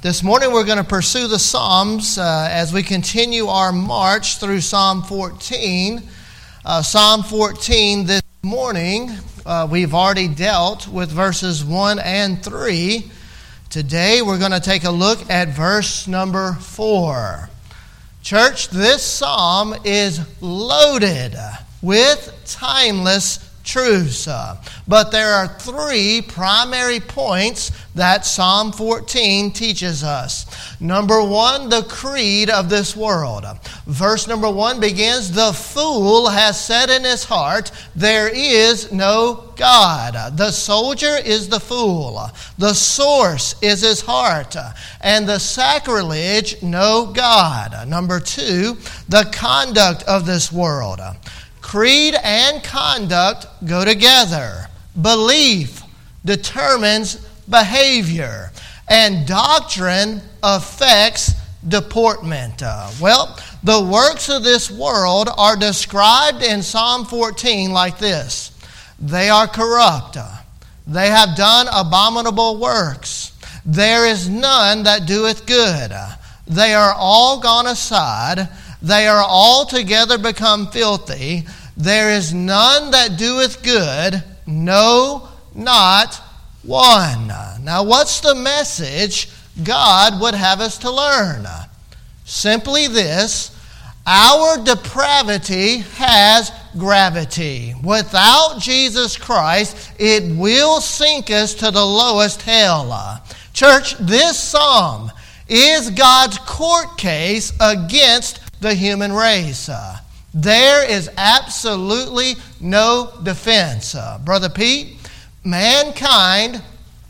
This morning we're going to pursue the Psalms as we continue our march through Psalm 14. Psalm 14 this morning, we've already dealt with verses 1 and 3. Today we're going to take a look at verse number 4. Church, this psalm is loaded with timeless truths. But there are three primary points that Psalm 14 teaches us. Number one, the creed of this world. Verse number 1 begins, "The fool has said in his heart, there is no God." The soldier is the fool. The source is his heart. And the sacrilege, no God. Number 2, the conduct of this world. Creed and conduct go together. Belief determines behavior, and doctrine affects deportment. The works of this world are described in Psalm 14 like this. They are corrupt. They have done abominable works. There is none that doeth good. They are all gone aside. They are altogether become filthy. There is none that doeth good, no, not one. Now, what's the message God would have us to learn? Simply this: our depravity has gravity. Without Jesus Christ, it will sink us to the lowest hell. Church, this psalm is God's court case against the human race. There is absolutely no defense. Brother Pete, mankind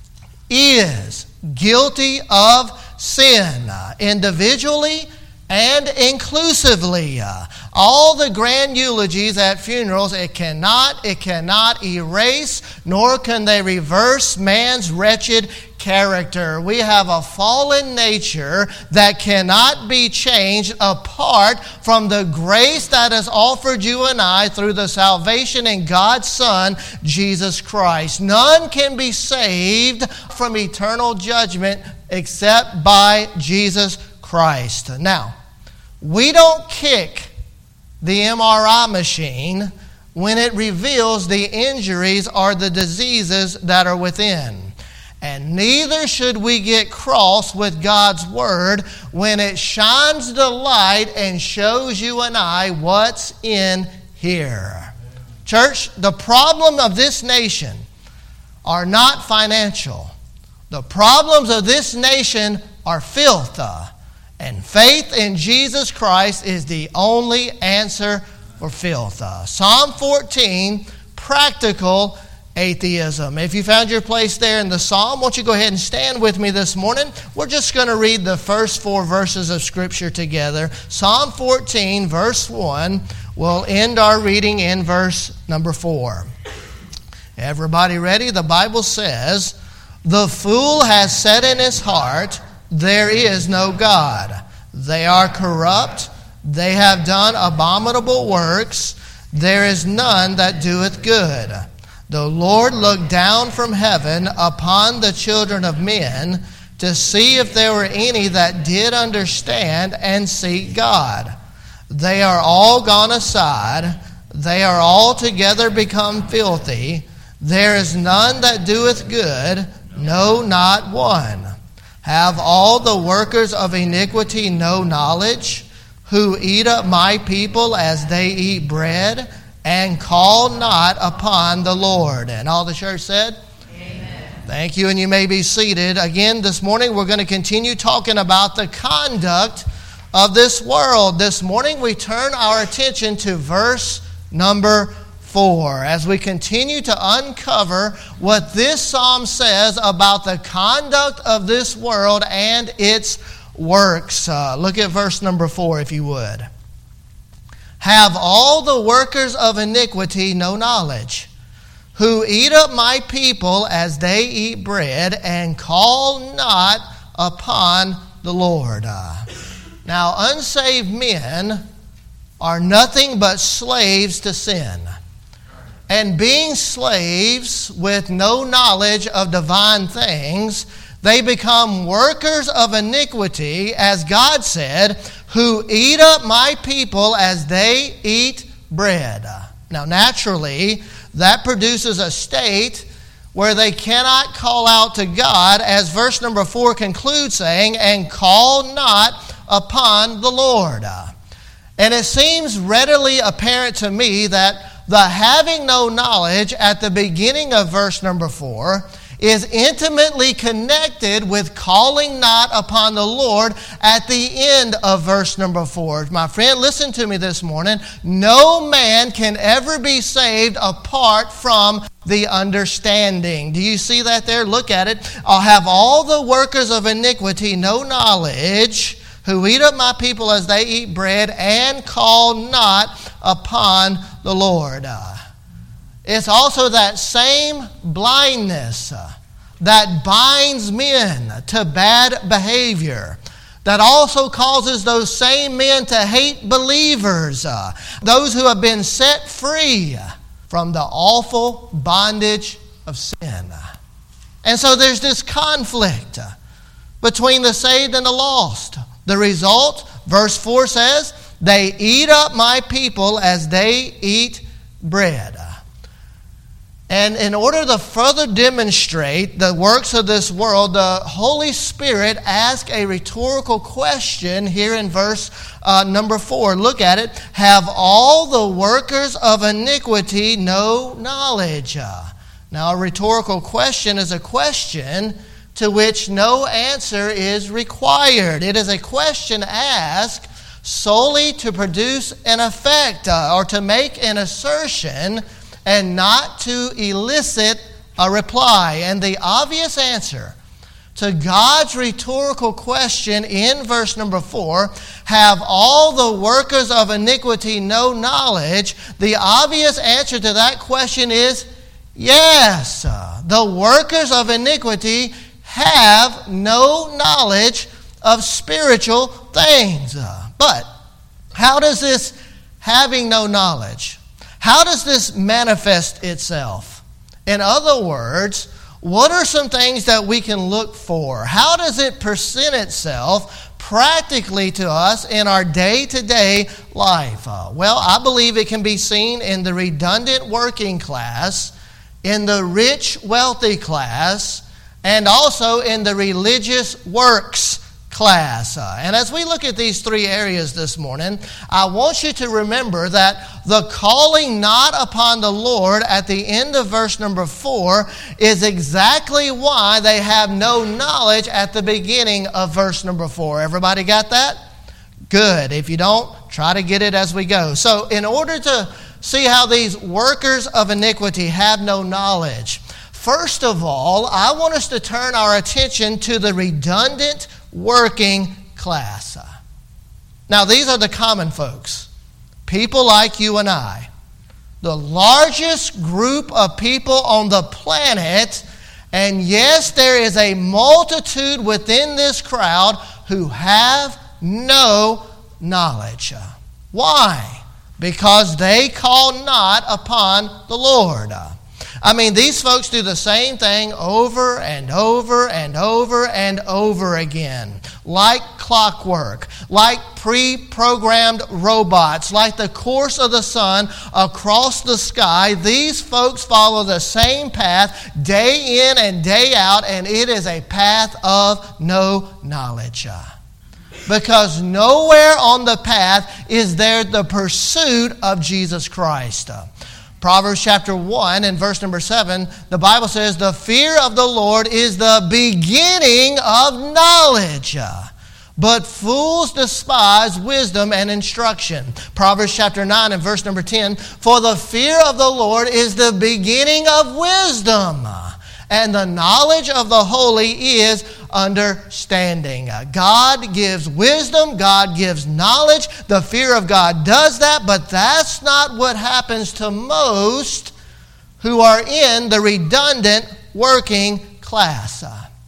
is guilty of sin, individually and inclusively. All the grand eulogies at funerals, it cannot erase, nor can they reverse man's wretched character. We have a fallen nature that cannot be changed apart from the grace that is offered you and I through the salvation in God's Son, Jesus Christ. None can be saved from eternal judgment except by Jesus Christ. Now, we don't kick the MRI machine when it reveals the injuries or the diseases that are within. And neither should we get cross with God's Word when it shines the light and shows you and I what's in here. Church, the problem of this nation are not financial. The problems of this nation are filth. And faith in Jesus Christ is the only answer for filth. Psalm 14, practical atheism. If you found your place there in the psalm, won't you go ahead and stand with me this morning? We're just going to read the first 4 verses of Scripture together. Psalm 14, verse 1. We'll end our reading in verse number 4. Everybody ready? The Bible says, "The fool has said in his heart, there is no God. They are corrupt. They have done abominable works. There is none that doeth good. The Lord looked down from heaven upon the children of men to see if there were any that did understand and seek God. They are all gone aside. They are altogether become filthy. There is none that doeth good, no, not one. Have all the workers of iniquity no knowledge, who eat up my people as they eat bread, and call not upon the Lord?" And all the church said? Amen. Thank you, and you may be seated. Again, this morning we're going to continue talking about the conduct of this world. This morning we turn our attention to verse number 4 as we continue to uncover what this psalm says about the conduct of this world and its works. Look at verse number 4 if you would. "Have all the workers of iniquity no knowledge, who eat up my people as they eat bread, and call not upon the Lord." Now, unsaved men are nothing but slaves to sin. And being slaves with no knowledge of divine things, They become workers of iniquity, as God said, who eat up my people as they eat bread. Now, naturally, that produces a state where they cannot call out to God, as verse number 4 concludes saying, and call not upon the Lord. And it seems readily apparent to me that the having no knowledge at the beginning of verse number 4 is intimately connected with calling not upon the Lord at the end of verse number 4. My friend, listen to me this morning. No man can ever be saved apart from the understanding. Do you see that there? Look at it. I'll have all the workers of iniquity no knowledge, who eat up my people as they eat bread, and call not upon the Lord. It's also that same blindness that binds men to bad behavior, that also causes those same men to hate believers, those who have been set free from the awful bondage of sin. And so there's this conflict between the saved and the lost. The result, verse 4 says, they eat up my people as they eat bread. And in order to further demonstrate the works of this world, the Holy Spirit asks a rhetorical question here in verse number 4. Look at it. Have all the workers of iniquity no knowledge? Now, a rhetorical question is a question to which no answer is required. It is a question asked solely to produce an effect or to make an assertion and not to elicit a reply. And the obvious answer to God's rhetorical question in verse number 4, have all the workers of iniquity no knowledge? The obvious answer to that question is yes. The workers of iniquity have no knowledge of spiritual things. But how does this having no knowledge, how does this manifest itself? In other words, what are some things that we can look for? How does it present itself practically to us in our day-to-day life? Well, I believe it can be seen in the redundant working class, in the rich, wealthy class, and also in the religious works class. And as we look at these three areas this morning, I want you to remember that the calling not upon the Lord at the end of verse number 4 is exactly why they have no knowledge at the beginning of verse number 4. Everybody got that? Good. If you don't, try to get it as we go. So in order to see how these workers of iniquity have no knowledge, first of all, I want us to turn our attention to the redundant working class. Now, these are the common folks, people like you and I, the largest group of people on the planet, and yes, there is a multitude within this crowd who have no knowledge. Why? Because they call not upon the Lord. I mean, these folks do the same thing over and over and over and over again. Like clockwork, like pre-programmed robots, like the course of the sun across the sky. These folks follow the same path day in and day out, and it is a path of no knowledge. Because nowhere on the path is there the pursuit of Jesus Christ. Proverbs chapter 1 and verse number 7, the Bible says, the fear of the Lord is the beginning of knowledge, but fools despise wisdom and instruction. Proverbs chapter 9 and verse number 10, for the fear of the Lord is the beginning of wisdom, and the knowledge of the holy is understanding. God gives wisdom, God gives knowledge. The fear of God does that, but that's not what happens to most who are in the redundant working class.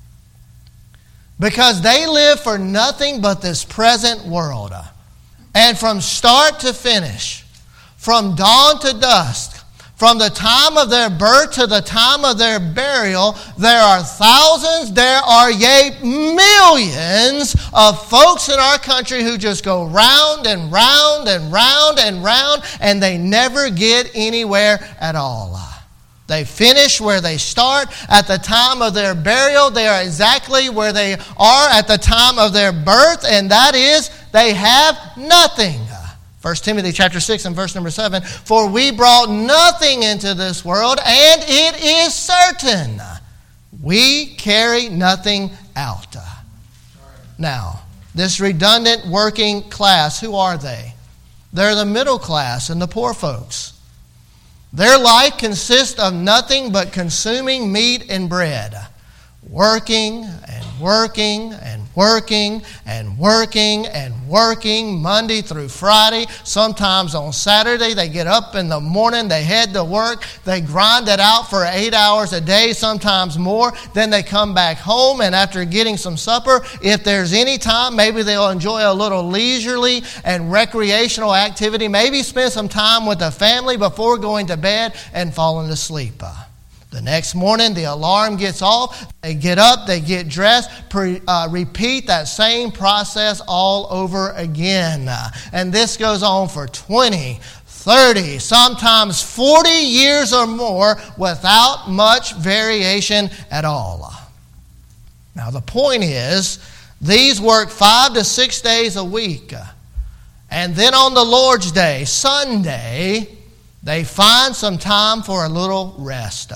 Because they live for nothing but this present world. And from start to finish, from dawn to dusk, From the time of their birth to the time of their burial, there are thousands, there are yea, millions of folks in our country who just go round and round and round and round, and they never get anywhere at all. They finish where they start. At the time of their burial, they are exactly where they are at the time of their birth, and that is, they have nothing. 1 Timothy chapter 6 and verse number 7, for we brought nothing into this world, and it is certain we carry nothing out. Now, this redundant working class, who are they? They're the middle class and the poor folks. Their life consists of nothing but consuming meat and bread, working and working and working and working and working Monday through Friday. Sometimes on Saturday they get up in the morning, they head to work, they grind it out for 8 hours a day, sometimes more. Then they come back home, and after getting some supper, if there's any time, maybe they'll enjoy a little leisurely and recreational activity, maybe spend some time with the family before going to bed and falling asleep. The next morning, the alarm gets off, they get up, they get dressed, repeat that same process all over again. And this goes on for 20, 30, sometimes 40 years or more without much variation at all. Now, the point is, these work 5 to 6 days a week. And then on the Lord's Day, Sunday, they find some time for a little rest.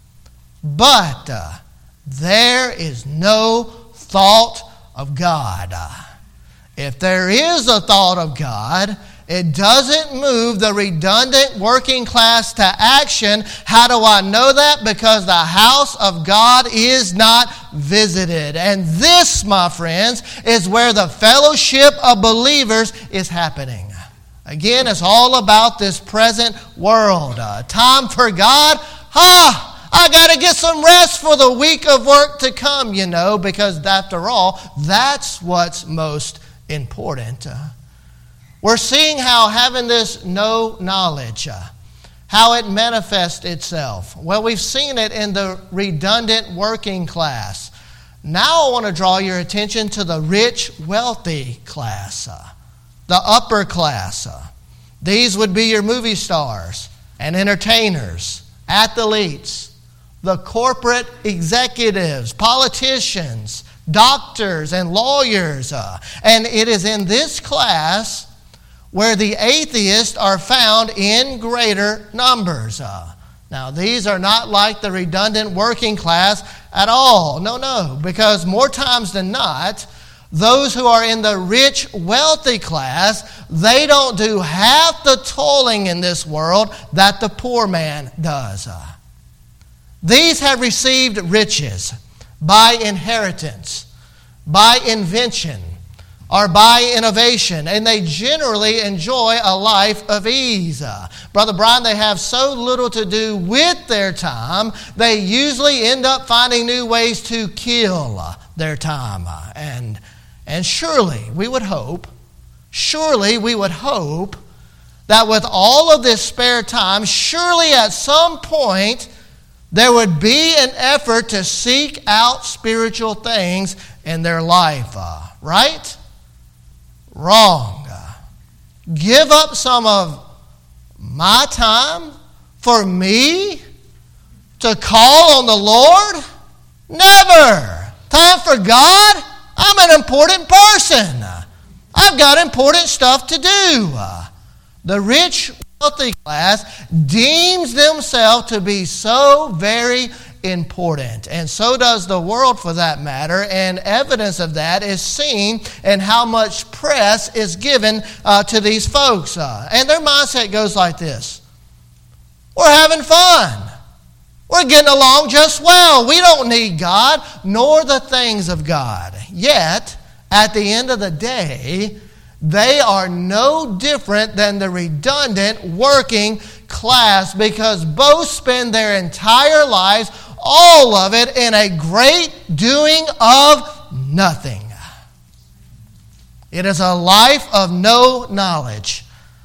But there is no thought of God. If there is a thought of God, it doesn't move the redundant working class to action. How do I know that? Because the house of God is not visited. And this, my friends, is where the fellowship of believers is happening. Again, it's all about this present world. Time for God? I got to get some rest for the week of work to come, because after all, that's what's most important. We're seeing how having this no knowledge, how it manifests itself. Well, we've seen it in the redundant working class. Now I want to draw your attention to the rich, wealthy class, the upper class. These would be your movie stars and entertainers, athletes, the corporate executives, politicians, doctors, and lawyers. And it is in this class where the atheists are found in greater numbers. Now, these are not like the redundant working class at all. No, because more times than not, those who are in the rich, wealthy class, they don't do half the toiling in this world that the poor man does. These have received riches by inheritance, by invention, or by innovation, and they generally enjoy a life of ease. Brother Brian, they have so little to do with their time, they usually end up finding new ways to kill their time. And surely we would hope that with all of this spare time, surely at some point there would be an effort to seek out spiritual things in their life. Right? Wrong. Give up some of my time for me to call on the Lord? Never. Time for God? I'm an important person. I've got important stuff to do. The rich, wealthy class deems themselves to be so very important. And so does the world, for that matter. And evidence of that is seen in how much press is given to these folks. And their mindset goes like this. We're having fun. We're getting along just well. We don't need God, nor the things of God. Yet, at the end of the day, they are no different than the redundant working class, because both spend their entire lives, all of it, in a great doing of nothing. It is a life of no knowledge.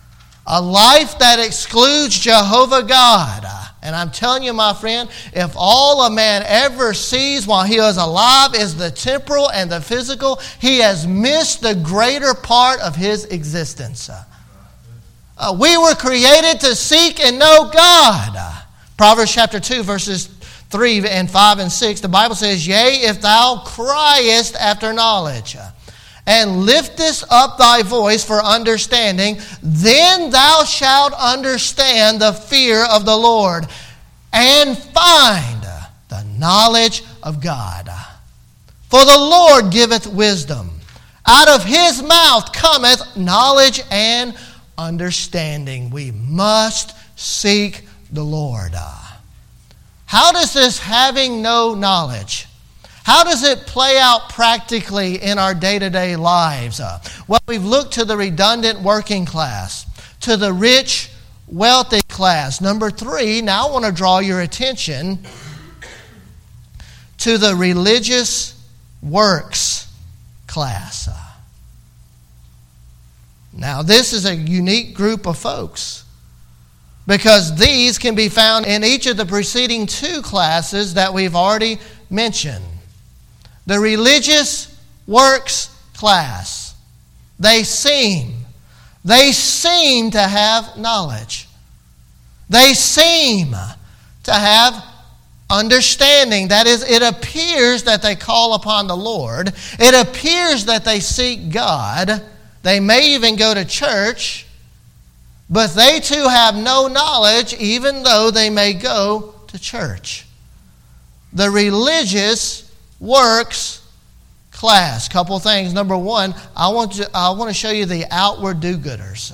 A life that excludes Jehovah God. And I'm telling you, my friend, if all a man ever sees while he is alive is the temporal and the physical, he has missed the greater part of his existence. We were created to seek and know God. Proverbs chapter 2, verses 3 and 5 and 6, the Bible says, Yea, if thou criest after knowledge, and liftest up thy voice for understanding, then thou shalt understand the fear of the Lord, and find the knowledge of God. For the Lord giveth wisdom. Out of his mouth cometh knowledge and understanding. We must seek the Lord. How does this having no knowledge, how does it play out practically in our day-to-day lives? Well, we've looked to the redundant working class, to the rich, wealthy class. Number 3, now I want to draw your attention to the religious works class. Now, this is a unique group of folks, because these can be found in each of the preceding 2 classes that we've already mentioned. The religious works class. They seem to have knowledge. They seem to have understanding. That is, it appears that they call upon the Lord. It appears that they seek God. They may even go to church. But they too have no knowledge, even though they may go to church. The religious works class. Couple things. Number 1, I want to show you the outward do-gooders.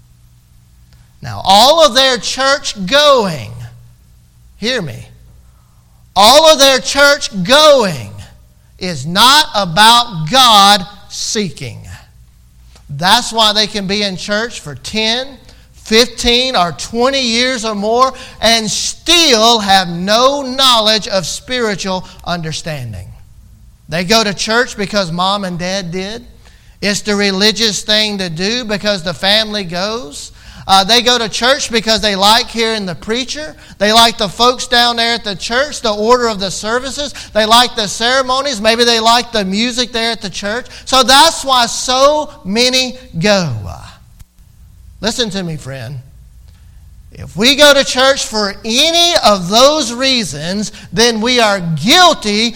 Now, all of their church going, hear me, all of their church going is not about God seeking. That's why they can be in church for 10, 15 or 20 years or more and still have no knowledge of spiritual understanding. They go to church because mom and dad did. It's the religious thing to do because the family goes. They go to church because they like hearing the preacher. They like the folks down there at the church, the order of the services. They like the ceremonies. Maybe they like the music there at the church. So that's why so many go. Listen to me, friend. If we go to church for any of those reasons, then we are guilty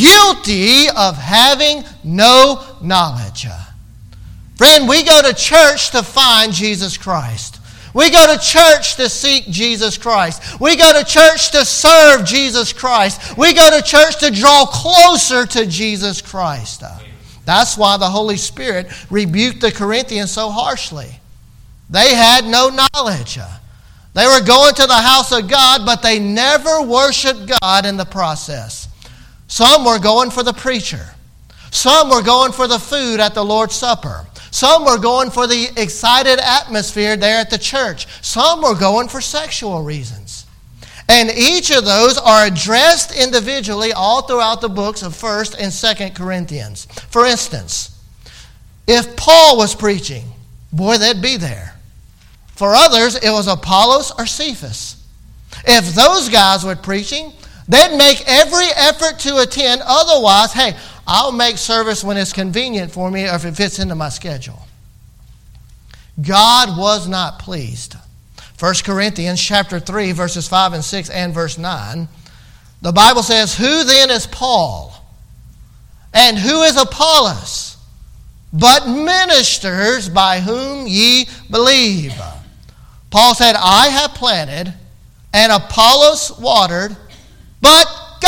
of having no knowledge. Friend, we go to church to find Jesus Christ. We go to church to seek Jesus Christ. We go to church to serve Jesus Christ. We go to church to draw closer to Jesus Christ. That's why the Holy Spirit rebuked the Corinthians so harshly. They had no knowledge. They were going to the house of God, but they never worshiped God in the process. Some were going for the preacher. Some were going for the food at the Lord's Supper. Some were going for the excited atmosphere there at the church. Some were going for sexual reasons. And each of those are addressed individually all throughout the books of 1st and 2nd Corinthians. For instance, if Paul was preaching, boy, they'd be there. For others, it was Apollos or Cephas. If those guys were preaching, they'd make every effort to attend. Otherwise, hey, I'll make service when it's convenient for me or if it fits into my schedule. God was not pleased. 1 Corinthians chapter 3, verses 5 and 6 and verse 9, the Bible says, Who then is Paul? And who is Apollos? But ministers by whom ye believe. Paul said, I have planted, and Apollos watered, but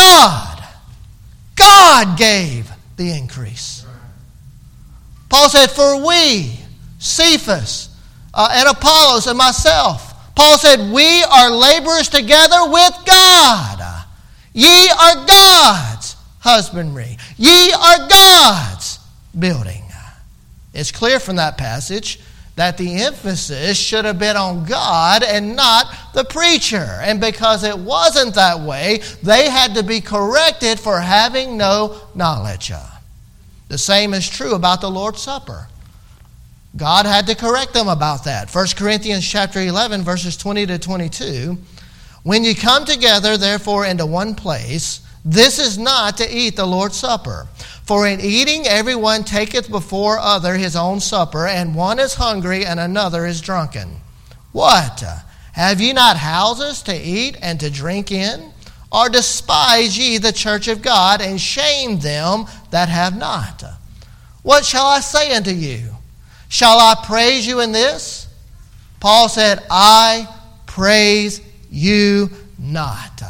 God gave the increase. Paul said, for we, Cephas, and Apollos, and myself, Paul said, we are laborers together with God. Ye are God's husbandry. Ye are God's building. It's clear from that passage that the emphasis should have been on God and not the preacher. And because it wasn't that way, they had to be corrected for having no knowledge. The same is true about the Lord's Supper. God had to correct them about that. 1 Corinthians chapter 11, verses 20 to 22. When you come together, therefore, into one place, this is not to eat the Lord's Supper. For in eating everyone taketh before other his own supper, and one is hungry and another is drunken. What? Have ye not houses to eat and to drink in? Or despise ye the church of God, and shame them that have not? What shall I say unto you? Shall I praise you in this? Paul said, I praise you not.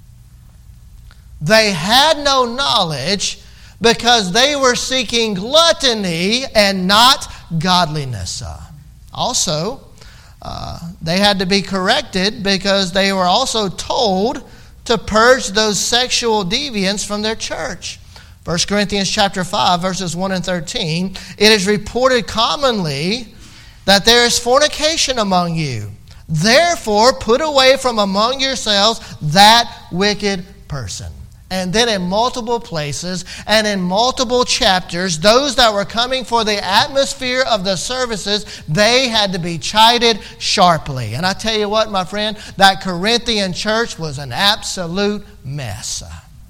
They had no knowledge because they were seeking gluttony and not godliness. Also, they had to be corrected because they were also told to purge those sexual deviants from their church. 1 Corinthians chapter 5, verses 1 and 13, it is reported commonly that there is fornication among you. Therefore, put away from among yourselves that wicked person. And then in multiple places and in multiple chapters, those that were coming for the atmosphere of the services, they had to be chided sharply. And I tell you what, my friend, that Corinthian church was an absolute mess.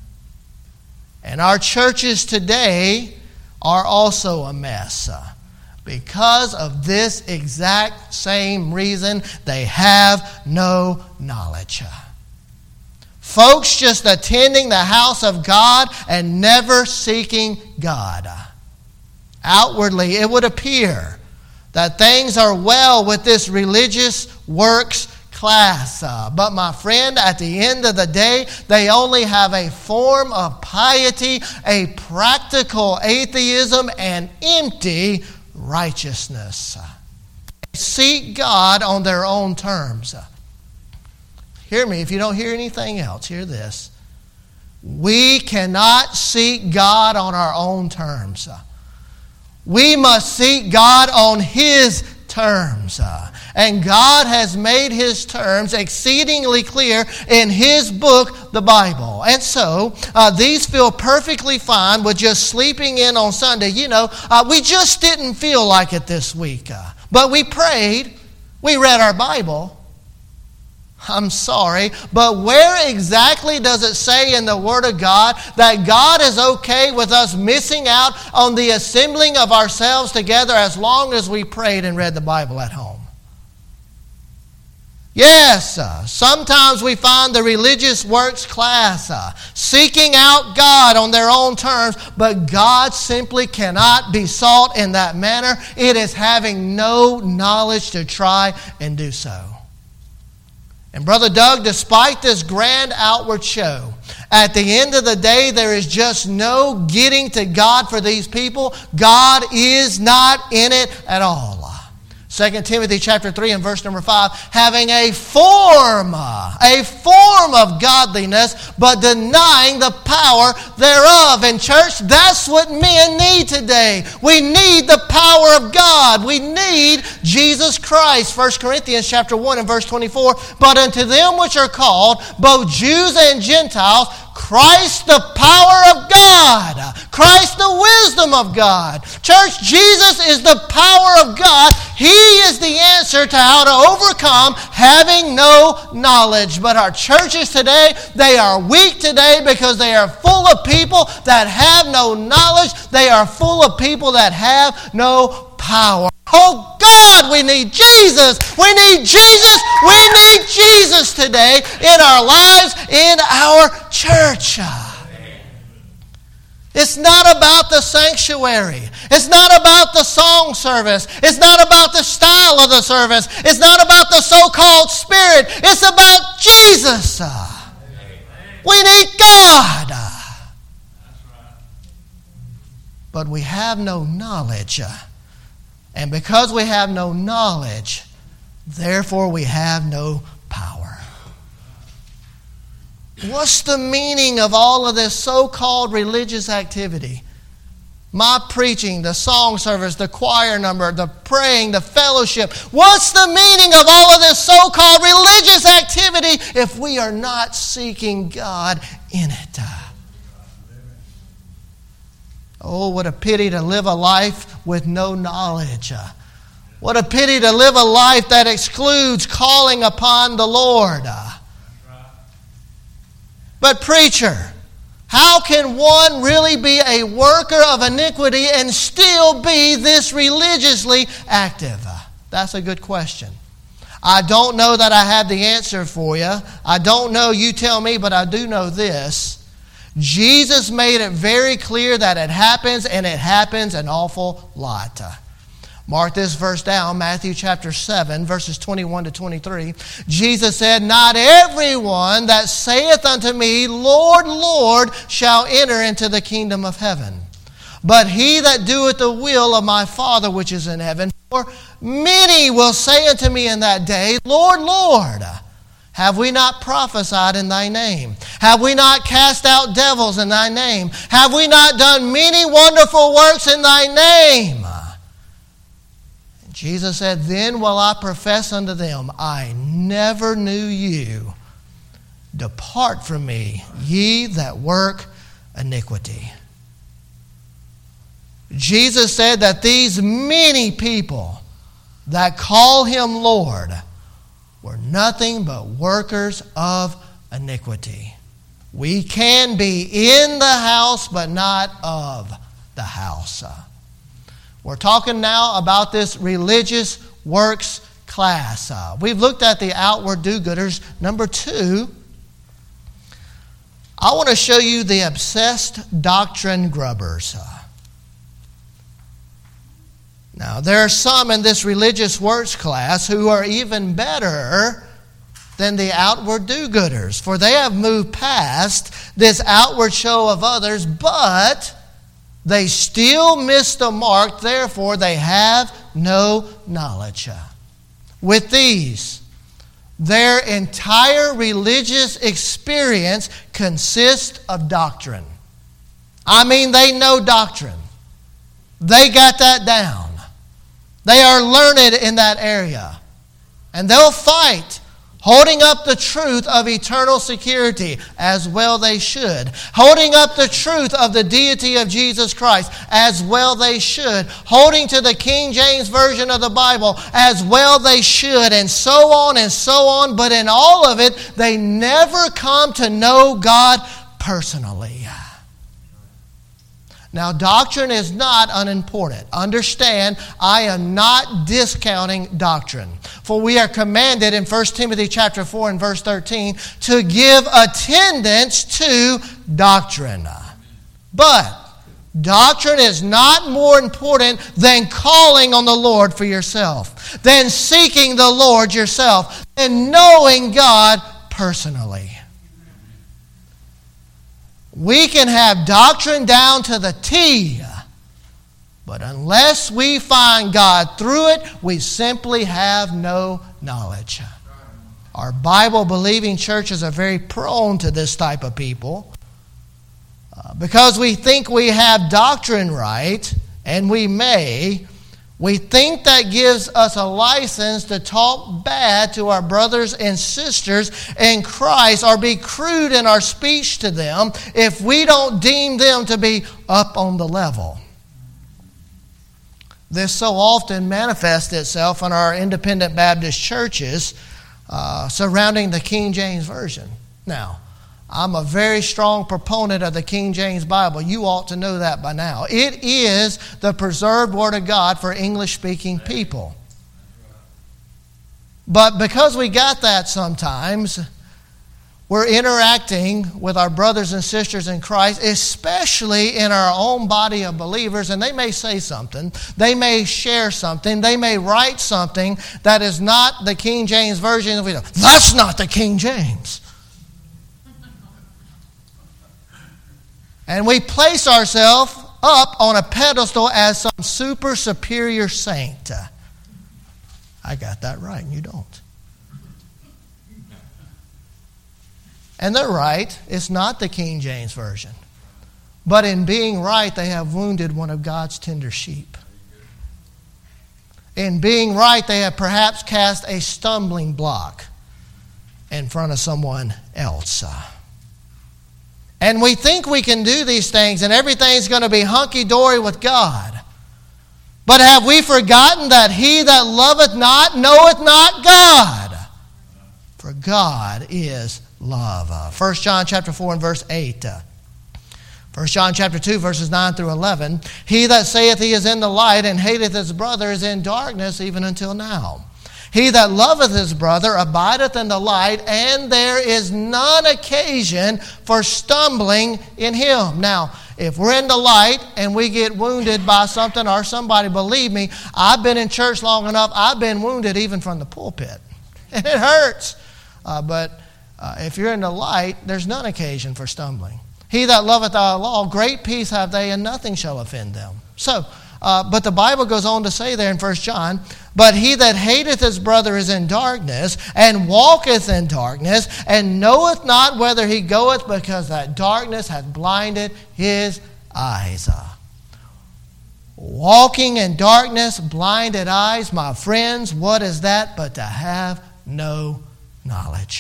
And our churches today are also a mess. Because of this exact same reason, they have no knowledge. Folks just attending the house of God and never seeking God. Outwardly, it would appear that things are well with this religious works class. But my friend, at the end of the day, they only have a form of piety, a practical atheism, and empty righteousness. They seek God on their own terms. Hear me, if you don't hear anything else, hear this. We cannot seek God on our own terms. We must seek God on His terms. And God has made His terms exceedingly clear in His book, the Bible. And so, these feel perfectly fine with just sleeping in on Sunday. You know, we just didn't feel like it this week. But we prayed, we read our Bible. I'm sorry, but where exactly does it say in the Word of God that God is okay with us missing out on the assembling of ourselves together as long as we prayed and read the Bible at home? Yes, sometimes we find the religious works class seeking out God on their own terms, but God simply cannot be sought in that manner. It is having no knowledge to try and do so. And Brother Doug, despite this grand outward show, at the end of the day, there is just no getting to God for these people. God is not in it at all. 2 Timothy chapter 3 and verse number 5, having a form of godliness, but denying the power thereof. And church, that's what men need today. We need the power of God. We need Jesus Christ. 1 Corinthians chapter 1 and verse 24, but unto them which are called, both Jews and Gentiles, Christ the power of God. Christ the wisdom of God. Church, Jesus is the power of God. He is the answer to how to overcome having no knowledge. But our churches today, they are weak today because they are full of people that have no knowledge. They are full of people that have no power. Oh God, we need Jesus. We need Jesus. We need Jesus today in our lives, in our church. It's not about the sanctuary. It's not about the song service. It's not about the style of the service. It's not about the so-called spirit. It's about Jesus. We need God. But we have no knowledge. And because we have no knowledge, therefore we have no power. What's the meaning of all of this so-called religious activity? My preaching, the song service, the choir number, the praying, the fellowship. What's the meaning of all of this so-called religious activity if we are not seeking God in it? Oh, what a pity to live a life with no knowledge. What a pity to live a life that excludes calling upon the Lord. But preacher, how can one really be a worker of iniquity and still be this religiously active? That's a good question. I don't know that I have the answer for you. I don't know, you tell me, but I do know this. Jesus made it very clear that it happens, and it happens an awful lot. Mark this verse down, Matthew chapter 7, verses 21 to 23. Jesus said, "Not everyone that saith unto me, Lord, Lord, shall enter into the kingdom of heaven, but he that doeth the will of my Father which is in heaven. For many will say unto me in that day, Lord, Lord, have we not prophesied in thy name? Have we not cast out devils in thy name? Have we not done many wonderful works in thy name?" Jesus said, "Then will I profess unto them, I never knew you. Depart from me, ye that work iniquity." Jesus said that these many people that call him Lord were nothing but workers of iniquity. We can be in the house, but not of the house. We're talking now about this religious works class. We've looked at the outward do-gooders. Number 2, I want to show you the obsessed doctrine grubbers. Now, there are some in this religious works class who are even better than the outward do-gooders, for they have moved past this outward show of others, but they still miss the mark, therefore they have no knowledge. With these, their entire religious experience consists of doctrine. I mean, they know doctrine. They got that down. They are learned in that area. And they'll fight holding up the truth of eternal security, as well they should. Holding up the truth of the deity of Jesus Christ, as well they should. Holding to the King James Version of the Bible, as well they should. And so on and so on. But in all of it, they never come to know God personally. Now, doctrine is not unimportant. Understand, I am not discounting doctrine. For we are commanded in 1 Timothy chapter 4 and verse 13 to give attendance to doctrine. But doctrine is not more important than calling on the Lord for yourself, than seeking the Lord yourself, and knowing God personally. We can have doctrine down to the T, but unless we find God through it, we simply have no knowledge. Our Bible-believing churches are very prone to this type of people because we think we have doctrine right, and we may. We think that gives us a license to talk bad to our brothers and sisters in Christ or be crude in our speech to them if we don't deem them to be up on the level. This so often manifests itself in our independent Baptist churches surrounding the King James Version. Now, I'm a very strong proponent of the King James Bible. You ought to know that by now. It is the preserved Word of God for English-speaking people. But because we got that sometimes, we're interacting with our brothers and sisters in Christ, especially in our own body of believers, and they may say something, they may share something, they may write something that is not the King James Version. We go, that's not the King James. And we place ourselves up on a pedestal as some super superior saint. I got that right, and you don't. And they're right. It's not the King James Version. But in being right, they have wounded one of God's tender sheep. In being right, they have perhaps cast a stumbling block in front of someone else. And we think we can do these things and everything's going to be hunky-dory with God. But have we forgotten that he that loveth not knoweth not God? For God is love. 1 John chapter 4 and verse 8. 1 John chapter 2 verses 9 through 11. He that saith he is in the light and hateth his brother is in darkness even until now. He that loveth his brother abideth in the light, and there is none occasion for stumbling in him. Now, if we're in the light and we get wounded by something or somebody, believe me, I've been in church long enough, I've been wounded even from the pulpit. And it hurts. But if you're in the light, there's none occasion for stumbling. He that loveth thy law, great peace have they, and nothing shall offend them. So, but the Bible goes on to say there in 1 John, but he that hateth his brother is in darkness, and walketh in darkness, and knoweth not whither he goeth, because that darkness hath blinded his eyes. Walking in darkness, blinded eyes, my friends, what is that but to have no knowledge?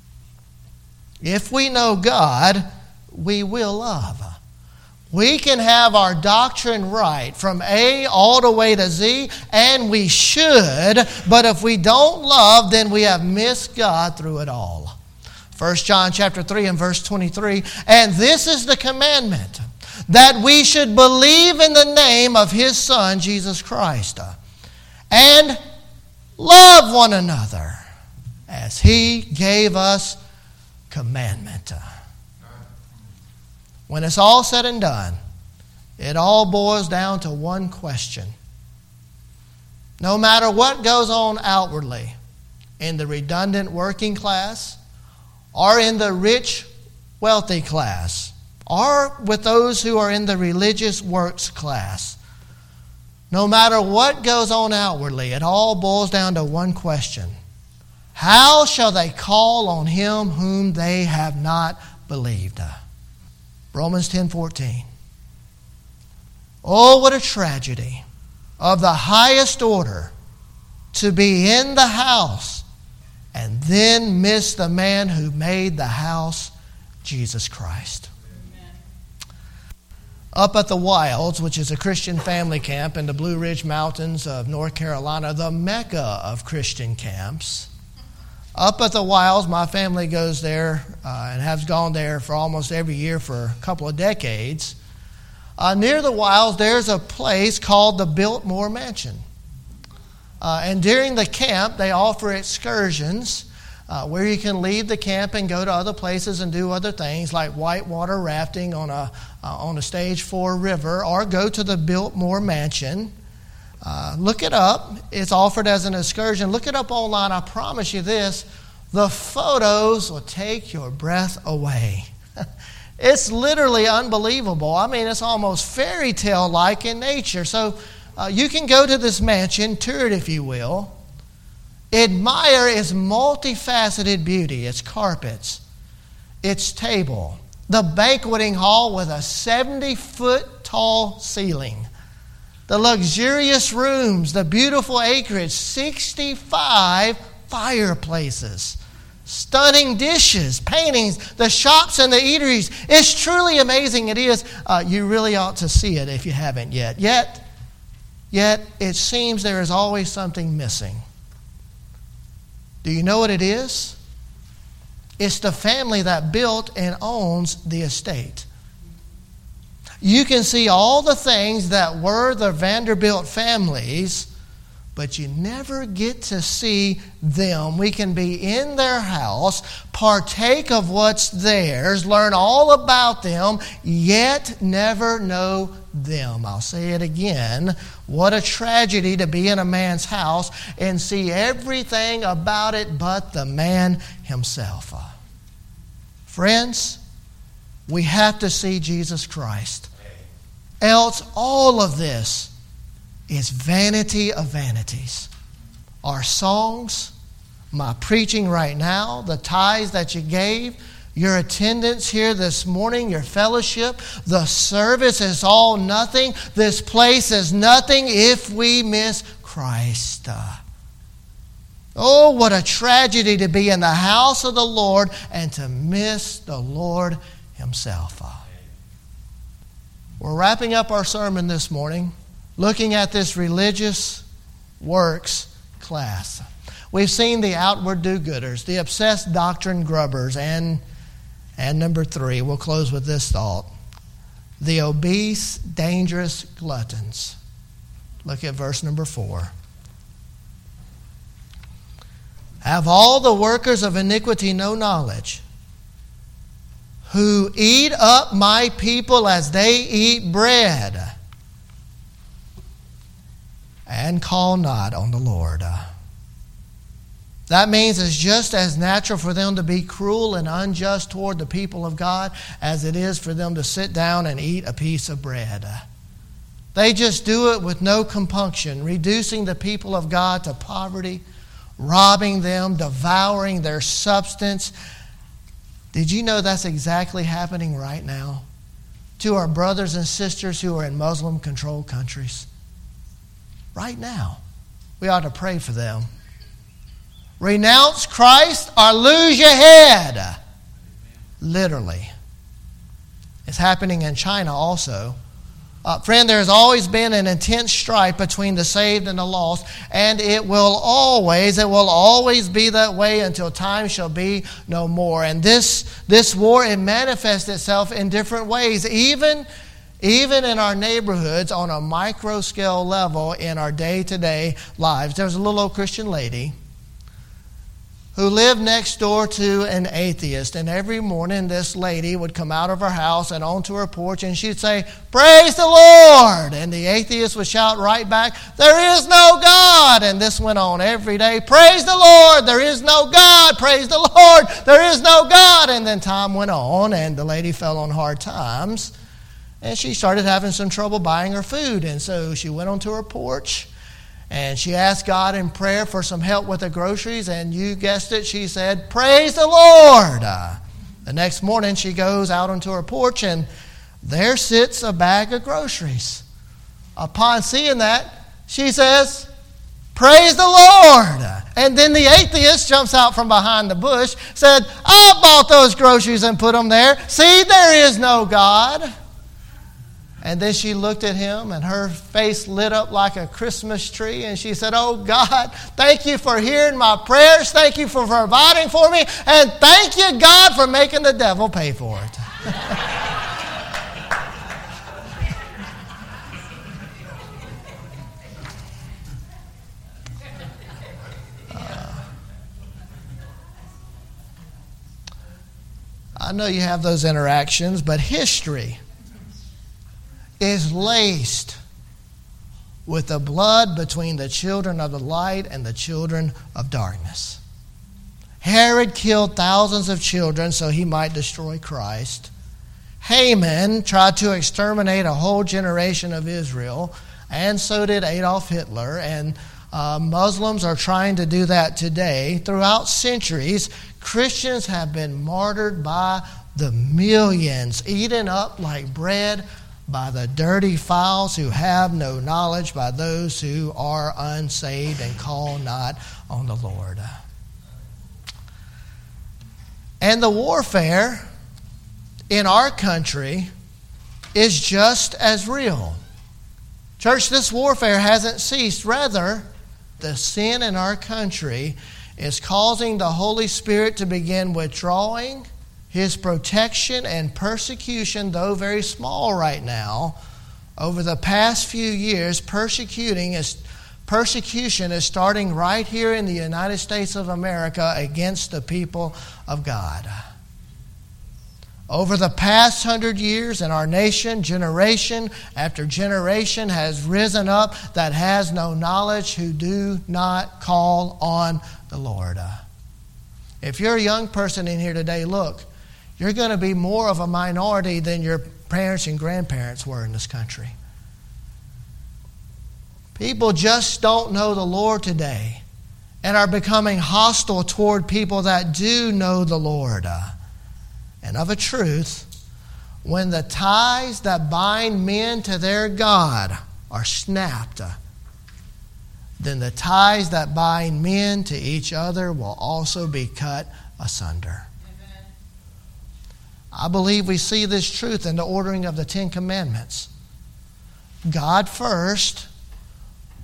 If we know God, we will love. We can have our doctrine right from A all the way to Z, and we should, but if we don't love, then we have missed God through it all. 1 John chapter 3 and verse 23, and this is the commandment, that we should believe in the name of His Son, Jesus Christ, and love one another as He gave us commandment. When it's all said and done, it all boils down to one question. No matter what goes on outwardly, in the redundant working class, or in the rich, wealthy class, or with those who are in the religious works class, no matter what goes on outwardly, it all boils down to one question. How shall they call on Him whom they have not believed? Romans 10:14. Oh, what a tragedy of the highest order to be in the house and then miss the man who made the house, Jesus Christ. Amen. Up at the Wilds, which is a Christian family camp in the Blue Ridge Mountains of North Carolina, the mecca of Christian camps. Up at the Wilds, my family goes there and has gone there for almost every year for a couple of decades. Near the Wilds, there's a place called the Biltmore Mansion. And during the camp, they offer excursions where you can leave the camp and go to other places and do other things like whitewater rafting on a Stage 4 river, or go to the Biltmore Mansion. Look it up. It's offered as an excursion. Look it up online. I promise you this. The photos will take your breath away. It's literally unbelievable. I mean, it's almost fairy tale-like in nature. So you can go to this mansion, tour it if you will. Admire its multifaceted beauty, its carpets, its table, the banqueting hall with a 70-foot tall ceiling, the luxurious rooms, the beautiful acreage, 65 fireplaces, stunning dishes, paintings, the shops and the eateries. It's truly amazing. It is. You really ought to see it if you haven't yet. Yet it seems there is always something missing. Do you know what it is? It's the family that built and owns the estate. You can see all the things that were the Vanderbilt families, but you never get to see them. We can be in their house, partake of what's theirs, learn all about them, yet never know them. I'll say it again. What a tragedy to be in a man's house and see everything about it but the man himself. Friends, we have to see Jesus Christ. Else all of this is vanity of vanities. Our songs, my preaching right now, the tithes that you gave, your attendance here this morning, your fellowship, the service is all nothing. This place is nothing if we miss Christ. Oh, what a tragedy to be in the house of the Lord and to miss the Lord Himself. We're wrapping up our sermon this morning. looking at this religious works class. We've seen the outward do-gooders, the obsessed doctrine grubbers, and number 3, we'll close with this thought, the obese, dangerous gluttons. Look at verse number 4. Have all the workers of iniquity no knowledge, who eat up my people as they eat bread, and call not on the Lord. That means it's just as natural for them to be cruel and unjust toward the people of God as it is for them to sit down and eat a piece of bread. They just do it with no compunction, reducing the people of God to poverty, robbing them, devouring their substance. Did you know that's exactly happening right now to our brothers and sisters who are in Muslim-controlled countries? Right now. We ought to pray for them. Renounce Christ or lose your head. Literally. It's happening in China also. Friend, there has always been an intense strife between the saved and the lost, and it will always be that way until time shall be no more. And this war, it manifests itself in different ways, even in our neighborhoods on a micro scale level in our day-to-day lives. There was a little old Christian lady who lived next door to an atheist. And every morning this lady would come out of her house and onto her porch and she'd say, "Praise the Lord!" And the atheist would shout right back, "There is no God!" And this went on every day. "Praise the Lord! There is no God! Praise the Lord! There is no God!" And then time went on and the lady fell on hard times. And she started having some trouble buying her food. And so she went onto her porch and she asked God in prayer for some help with the groceries. And you guessed it, she said, "Praise the Lord." The next morning she goes out onto her porch and there sits a bag of groceries. Upon seeing that, she says, "Praise the Lord." And then the atheist jumps out from behind the bush, said, "I bought those groceries and put them there. See, there is no God." And then she looked at him and her face lit up like a Christmas tree. And she said, "Oh God, thank you for hearing my prayers. Thank you for providing for me. And thank you, God, for making the devil pay for it." I know you have those interactions, but history is laced with the blood between the children of the light and the children of darkness. Herod killed thousands of children so he might destroy Christ. Haman tried to exterminate a whole generation of Israel, and so did Adolf Hitler, and Muslims are trying to do that today. Throughout centuries, Christians have been martyred by the millions, eaten up like bread by the dirty fowls who have no knowledge, by those who are unsaved and call not on the Lord. And the warfare in our country is just as real. Church, this warfare hasn't ceased. Rather, the sin in our country is causing the Holy Spirit to begin withdrawing His protection and persecution, though very small right now. Over the past few years, persecution is starting right here in the United States of America against the people of God. Over the past 100 years in our nation, generation after generation has risen up that has no knowledge, who do not call on the Lord. If you're a young person in here today, look, you're going to be more of a minority than your parents and grandparents were in this country. People just don't know the Lord today and are becoming hostile toward people that do know the Lord. And of a truth, when the ties that bind men to their God are snapped, then the ties that bind men to each other will also be cut asunder. Amen. I believe we see this truth in the ordering of the Ten Commandments. God first,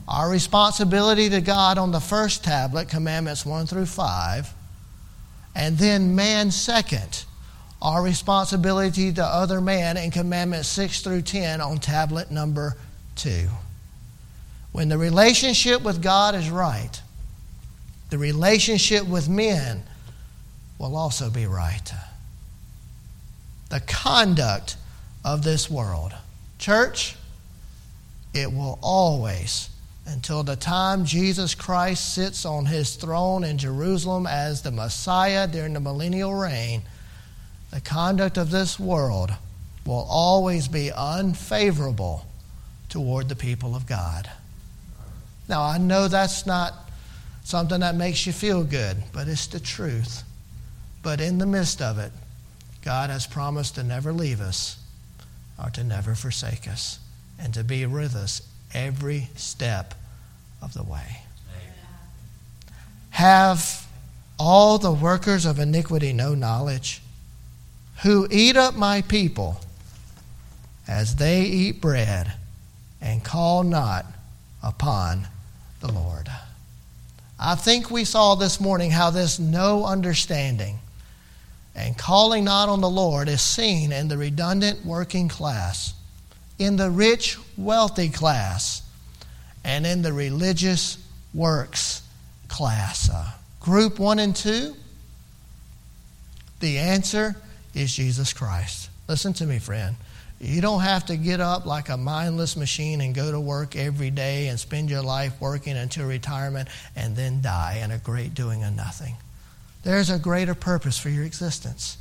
Our responsibility to God on the first tablet, commandments 1 through 5, and then man second, our responsibility to other man in commandments 6 through 10 on tablet number 2. When the relationship with God is right, the relationship with men will also be right. The conduct of this world, church, it will always, until the time Jesus Christ sits on his throne in Jerusalem as the Messiah during the millennial reign, the conduct of this world will always be unfavorable toward the people of God. Now, I know that's not something that makes you feel good, but it's the truth. But in the midst of it, God has promised to never leave us or to never forsake us and to be with us every step of the way. Amen. Have all the workers of iniquity no knowledge, who eat up my people as they eat bread and call not upon the Lord. I think we saw this morning how this no understanding and calling not on the Lord is seen in the redundant working class, in the rich, wealthy class, and in the religious works class. Group 1 and 2, the answer is Jesus Christ. Listen to me, friend. You don't have to get up like a mindless machine and go to work every day and spend your life working until retirement and then die in a great doing of nothing. There's a greater purpose for your existence.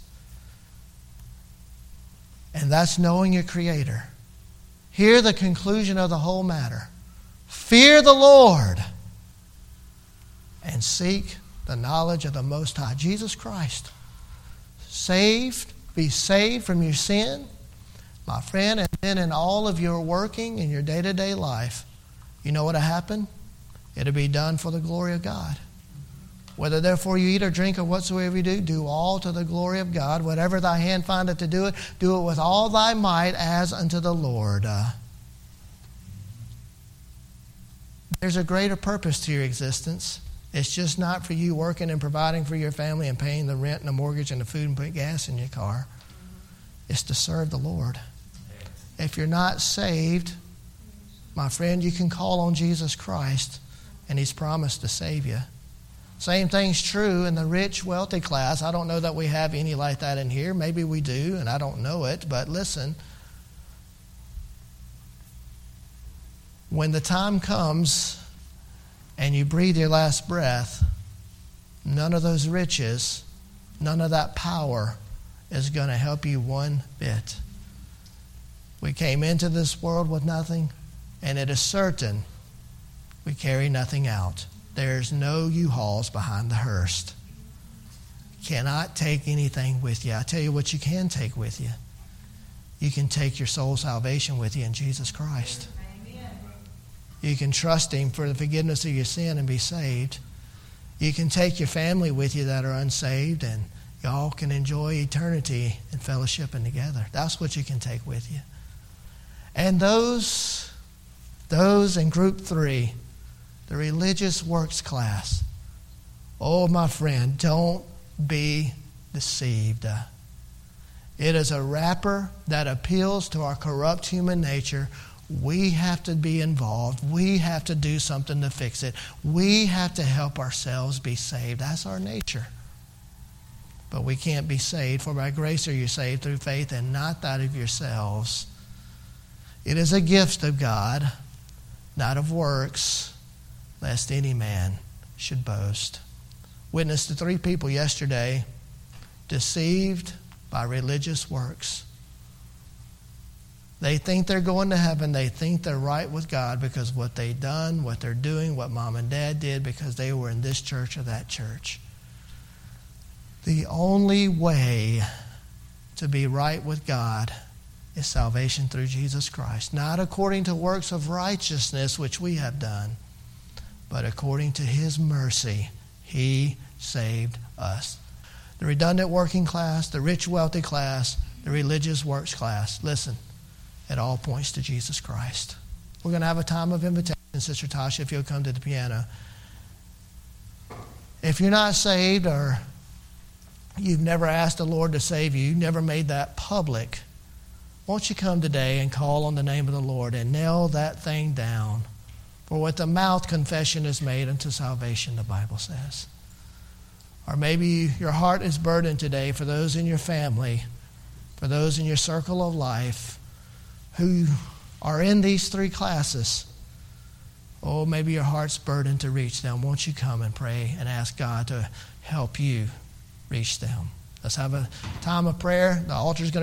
And that's knowing your Creator. Hear the conclusion of the whole matter. Fear the Lord and seek the knowledge of the Most High, Jesus Christ. Be saved from your sin, my friend, and then in all of your working in your day-to-day life, you know what'll happen? It'll be done for the glory of God. Whether therefore you eat or drink or whatsoever you do all to the glory of God. Whatever thy hand findeth to do it with all thy might as unto the Lord. There's a greater purpose to your existence. It's just not for you working and providing for your family and paying the rent and the mortgage and the food and putting gas in your car. It's to serve the Lord. If you're not saved, my friend, you can call on Jesus Christ, and He's promised to save you. Same thing's true in the rich, wealthy class. I don't know that we have any like that in here. Maybe we do, and I don't know it. But listen, when the time comes and you breathe your last breath, none of those riches, none of that power is going to help you one bit. We came into this world with nothing, and it is certain we carry nothing out. There's no U-Hauls behind the hearse. Cannot take anything with you. I tell you what you can take with you. You can take your soul salvation with you in Jesus Christ. Amen. You can trust Him for the forgiveness of your sin and be saved. You can take your family with you that are unsaved, and y'all can enjoy eternity and fellowshipping together. That's what you can take with you. And those in group 3, the religious works class, oh, my friend, don't be deceived. It is a wrapper that appeals to our corrupt human nature. We have to be involved. We have to do something to fix it. We have to help ourselves be saved. That's our nature. But we can't be saved, for by grace are you saved through faith, and not that of yourselves. It is a gift of God, not of works, lest any man should boast. Witnessed to 3 people yesterday deceived by religious works. They think they're going to heaven. They think they're right with God because what they've done, what they're doing, what mom and dad did because they were in this church or that church. The only way to be right with God is salvation through Jesus Christ. Not according to works of righteousness which we have done, but according to His mercy, He saved us. The redundant working class, the rich wealthy class, the religious works class. Listen, it all points to Jesus Christ. We're going to have a time of invitation. And Sister Tasha, if you'll come to the piano. If you're not saved or you've never asked the Lord to save you, you've never made that public, won't you come today and call on the name of the Lord and nail that thing down? For with the mouth confession is made unto salvation, the Bible says. Or maybe your heart is burdened today for those in your family, for those in your circle of life who are in these 3 classes. Oh, maybe your heart's burdened to reach them. Won't you come and pray and ask God to help you reach them? Let's have a time of prayer. The altar's going to